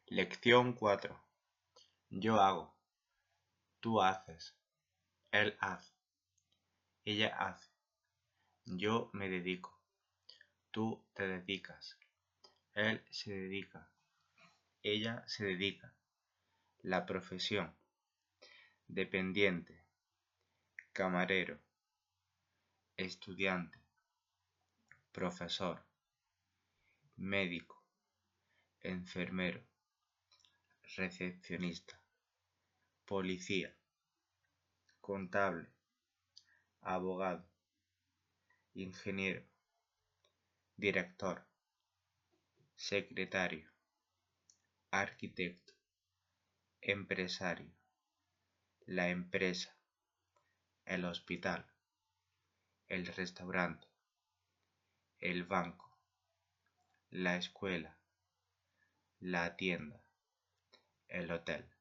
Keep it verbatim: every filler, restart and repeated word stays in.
Lección cuatro. Yo hago, tú haces, él hace, ella hace, yo me dedico, tú te dedicas, él se dedica, ella se dedica. La profesión: dependiente, camarero, estudiante, profesor, médico, enfermero, recepcionista, policía, contable, abogado, ingeniero, director, secretario, arquitecto, empresario, la empresa, el hospital, el restaurante, el banco, la escuela, la tienda, el hotel.